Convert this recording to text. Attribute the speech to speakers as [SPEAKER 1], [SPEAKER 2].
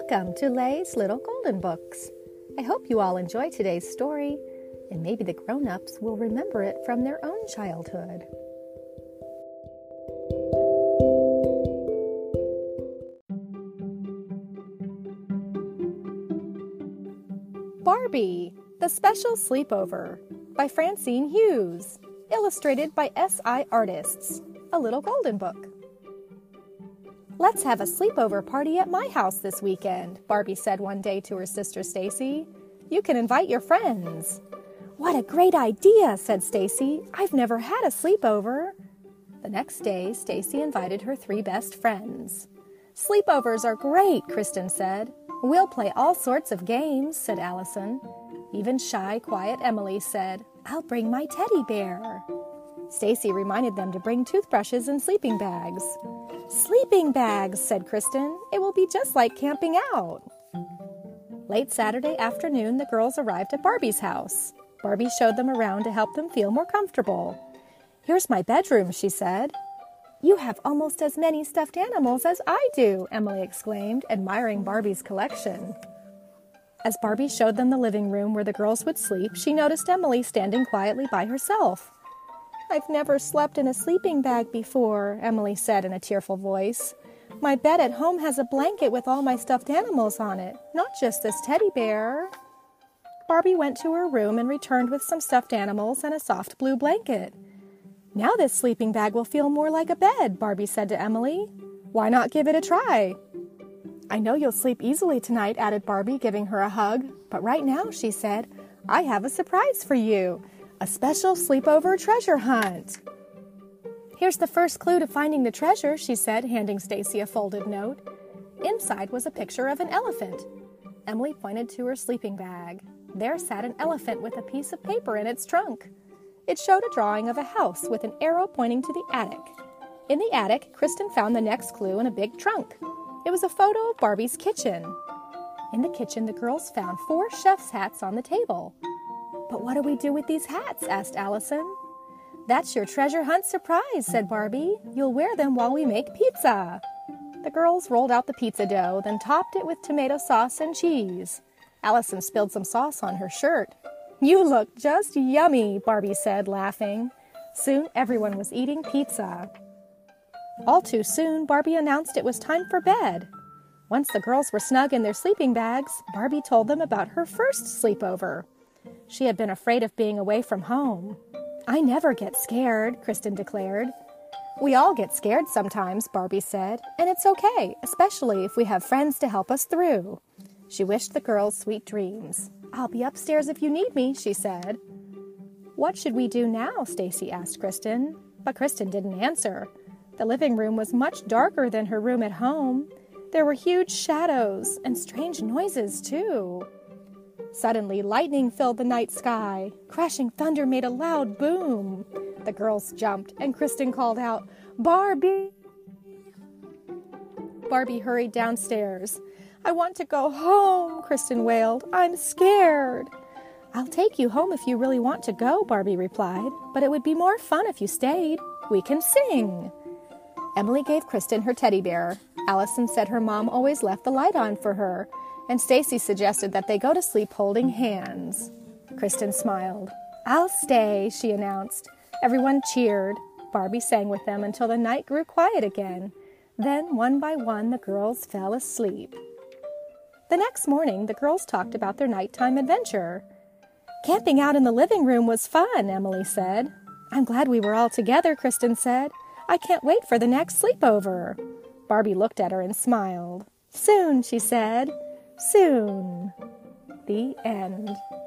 [SPEAKER 1] Welcome to Lay's Little Golden Books. I hope you all enjoy today's story, and maybe the grown-ups will remember it from their own childhood. Barbie, The Special Sleepover by Francine Hughes, illustrated by S.I. Artists, a little golden book. "Let's have a sleepover party at my house this weekend," Barbie said one day to her sister Stacy. "You can invite your friends." "What a great idea," said Stacy. "I've never had a sleepover." The next day, Stacy invited her 3 best friends. "Sleepovers are great," Kristen said. "We'll play all sorts of games," said Allison. Even shy, quiet Emily said, "I'll bring my teddy bear." Stacy reminded them to bring toothbrushes and sleeping bags. "Sleeping bags," said Kristen. "It will be just like camping out." Late Saturday afternoon, the girls arrived at Barbie's house. Barbie showed them around to help them feel more comfortable. "Here's my bedroom," she said. "You have almost as many stuffed animals as I do," Emily exclaimed, admiring Barbie's collection. As Barbie showed them the living room where the girls would sleep, she noticed Emily standing quietly by herself. "I've never slept in a sleeping bag before," Emily said in a tearful voice. "My bed at home has a blanket with all my stuffed animals on it, not just this teddy bear." Barbie went to her room and returned with some stuffed animals and a soft blue blanket. "Now this sleeping bag will feel more like a bed," Barbie said to Emily. "Why not give it a try?" "I know you'll sleep easily tonight," added Barbie, giving her a hug. "But right now," she said, "I have a surprise for you. A special sleepover treasure hunt." "Here's the first clue to finding the treasure," she said, handing Stacy a folded note. Inside was a picture of an elephant. Emily pointed to her sleeping bag. There sat an elephant with a piece of paper in its trunk. It showed a drawing of a house with an arrow pointing to the attic. In the attic, Kristen found the next clue in a big trunk. It was a photo of Barbie's kitchen. In the kitchen, the girls found 4 chef's hats on the table. "But what do we do with these hats?" asked Allison. "That's your treasure hunt surprise," said Barbie. "You'll wear them while we make pizza." The girls rolled out the pizza dough, then topped it with tomato sauce and cheese. Allison spilled some sauce on her shirt. "You look just yummy," Barbie said, laughing. Soon everyone was eating pizza. All too soon, Barbie announced it was time for bed. Once the girls were snug in their sleeping bags, Barbie told them about her first sleepover. She had been afraid of being away from home. "I never get scared," Kristen declared. "We all get scared sometimes," Barbie said, "and it's okay, especially if we have friends to help us through." She wished the girls sweet dreams. "I'll be upstairs if you need me," she said. "What should we do now?" Stacy asked Kristen. But Kristen didn't answer. The living room was much darker than her room at home. There were huge shadows and strange noises, too. Suddenly, lightning filled the night sky. Crashing thunder made a loud boom. The girls jumped, and Kristen called out, "Barbie!" Barbie hurried downstairs. "I want to go home," Kristen wailed. "I'm scared." "I'll take you home if you really want to go," Barbie replied. "But it would be more fun if you stayed. We can sing." Emily gave Kristen her teddy bear. Allison said her mom always left the light on for her. And Stacy suggested that they go to sleep holding hands. Kristen smiled. "I'll stay," she announced. Everyone cheered. Barbie sang with them until the night grew quiet again. Then, one by one, the girls fell asleep. The next morning, the girls talked about their nighttime adventure. "Camping out in the living room was fun," Emily said. "I'm glad we were all together," Kristen said. "I can't wait for the next sleepover." Barbie looked at her and smiled. "Soon," she said. "Soon." The end.